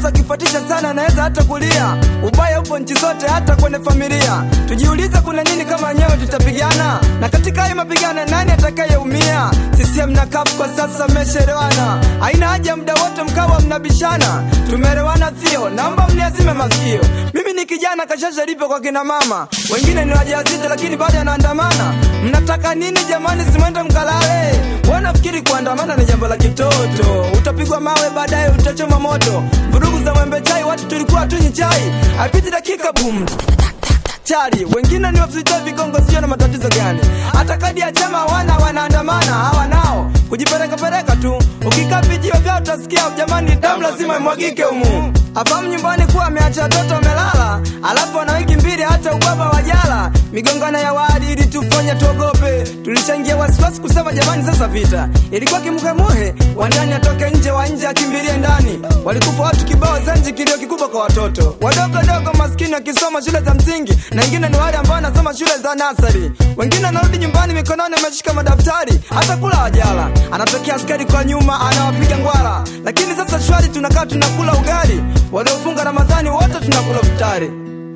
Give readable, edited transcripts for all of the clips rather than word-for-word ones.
sasa kifuatisha sana naweza hata kulia. Ubaya upo nchi zote hata kwenye familia. Tujiulize kuna nini kama nyewe tutapigana? Na katika haya mapigano nani atakayeumia? CCM na CUF kwa sasa mmeshaelewana. Haina haja muda wote mkawa mnabishana. Tumeelewana sio? Naomba mniazime masikio. Mimi ni kijana kashasha lipo kwa kina mama. Wengine ni wajawazito lakini bado wanaandamana. Mnataka nini jamani, simwende mkalale? Wanafikiri kuandamana ni jambo la kitoto. Utapigwa mawe baadaye utachoma moto. Vurugu za mwembe chai watu tulikuwa tunywi chai. Haipiti dakika boom chari. Wengine ni wafisita vigongo sio na matatizo gani? Hata kadi ya chama wanaandamana hawa nao. Kujipereka tu. Ukikaa vijio vyao utasikia jamani damu lazima imwagike humu. Afamu nyumbani kuwa ameacha watoto wamelala. Alafu wana wiki mbili hata ubaba wajala. Migongano ya wadi ili tufanye tuogope. Tulishangia wasiwasi kusema jamani sasa vita. Ilikuwa kimuhemuhe, wandani atoke nje wa nje akimbilie ndani. Walikufa watu kibao zenji kilio kikubwa kwa watoto. Wadogo maskini wakisoma shule za msingi. Na wengine ni wale ambao wanasoma shule za nasari. Wengine wanarudi nyumbani mikononi wameshika madaftari. Hata kula wajala. Anatokea askari kwa nyuma anawapiga ngwala. Lakini sasa shwari tunakaa tunakula ugali. Waliofunga Ramadhani wote tunakula futari.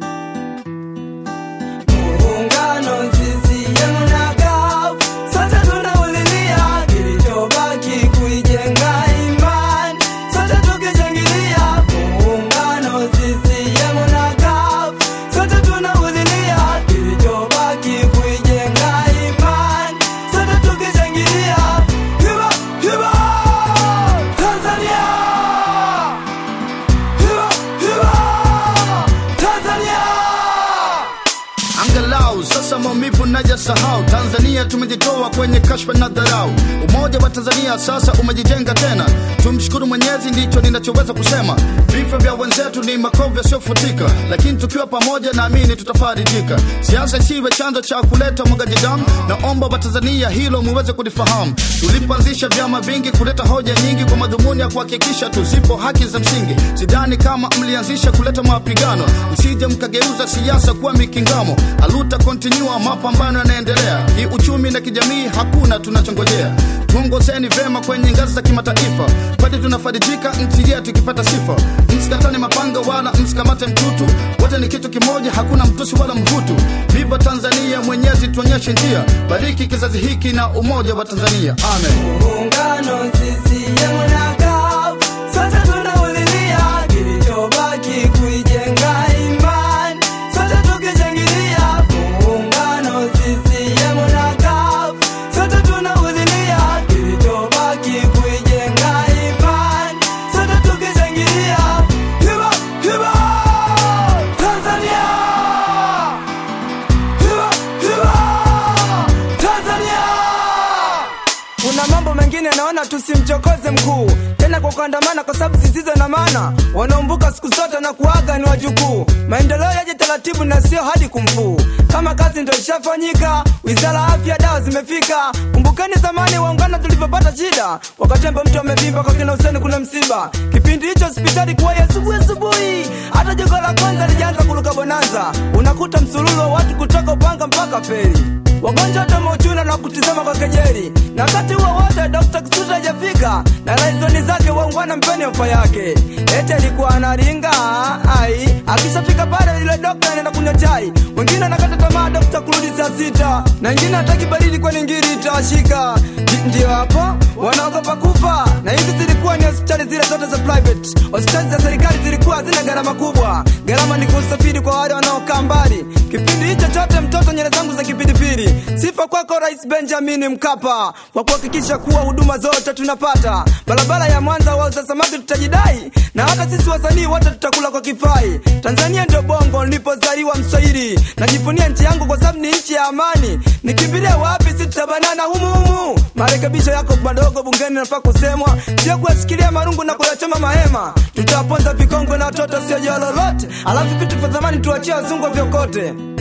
Muungano CCM na CUF sote tunaulilia. Kilichobaki kuijenga imani sote tukishangilia. Muungano CCM na CUF sote tunaulilia. Kilichobaki kuijenga imani sote tukishangilia. Hiba hiba Tanzania, angalau sasa maumivu najasahau. Tanzania tumejitoa kwenye kashfa na dharau. Umoja wa Tanzania sasa umejijenga tena. Tumshukuru Mwenyezi, ndicho ninachoweza kusema. Vifo vya wenzetu ni makovu yasiyofutika, lakini tukiwa pamoja naamini tutafarijika. Siasa isiwe chanzo cha kuleta mwagaji damu. Naomba wa Tanzania hilo muweze kulifahamu. Tulipoanzisha vyama vingi kuleta hoja nyingi kwa madhumuni ya kuhakikisha tuzipo haki za msingi. Sidhani kama mlianzisha kuleta mapigano. Msije mkageuza siasa kuwa mikingamo. Aluta continue, mapambano yanaendelea. Kiuchumi na kijamii hakuna tunachongojea. Tuongozeni vema kwenye ngazi za kimataifa. Padi tunafarijika nchi yetu ikipata sifa. Msikatane mapanga wala msikamate mtutu. Wote ni kitu kimoja, hakuna mtusi wala mhutu. Viva Tanzania, Mwenyezi tuonyeshe njia. Bariki kizazi hiki na umoja wa Tanzania. Amen. Muungano CCM na CUF sote tunaulilia. Kilichobaki kuijenga imani sote tukishangilia. Muungano CCM na CUF sote tunaulilia. Kilichobaki kuijenga imani sote tukishangilia. Hiba hiba Tanzania, hiba hiba Tanzania. Kuna mambo mengine naona tusimchokoze mkuu tena kwa kuandamana kwa sababu zisizo na maana. Wanaombuka siku zote na kuaga ni wajukuu. Maendeleo yaje taratibu na sio hadi kumfuu. Kama kazi ndio ishafanyika, wizara afya dawa zimefika. Kumbukeni zamani waungana tulipopata shida. Wakatemba mtu amevimba kwa kina Hussein kuna msiba. Kipindi hicho hospitali kuwa ya asubuhi. Hata jogo la kwanza lijaanza kuluka bonanza. Unakuta msululu wa watu kutoka Upanga mpaka Feri. Wagonjwa wote mauchuna na kutizama kwa kejeli. Na wakati huo wote Dr. Kisuta hajafika. Na laizoni zake waungwana mpeni ofa yake. Ete alikuwa anaringa ai. Akishafika pale yule dokta anaenda kunywa chai. Wengine anakata tamaa dokta kurudi saa 6. Na wengine hataki baridi kwa ngiri itawashika. Ndio hapo wanaogopa kufa. Na hizi zilikuwa ni hospitali zile zote za private. Hospitali za serikali zilikuwa hazina gharama kubwa. Gharama ni kusafiri kwa wale wanaokaa mbali. Kipindi hicho chote mtoto nyele zangu za kipindipili. Sifa kwako Rais Benjamin Mkapa kwa kuhakikisha kuwa huduma zote tunapata. Barabara ya Mwanza wauza samaki tutajidai. Na hata sisi wasanii wote tutakula kwa kifai. Tanzania ndio bongo nilipozaliwa Mswahili. Najivunia nchi yangu kwa sababu ni nchi ya amani. Nikimbilia wapi si tutabanana humu. Marekebisho yako madogo bungeni nafaa kusemwa. Sio kuwashikilia marungu na kuyachoma mahema. Tutaponza vikongwe na watoto sio jao lolote. Alafu vitu vya zamani tuachie wazungu vyokote.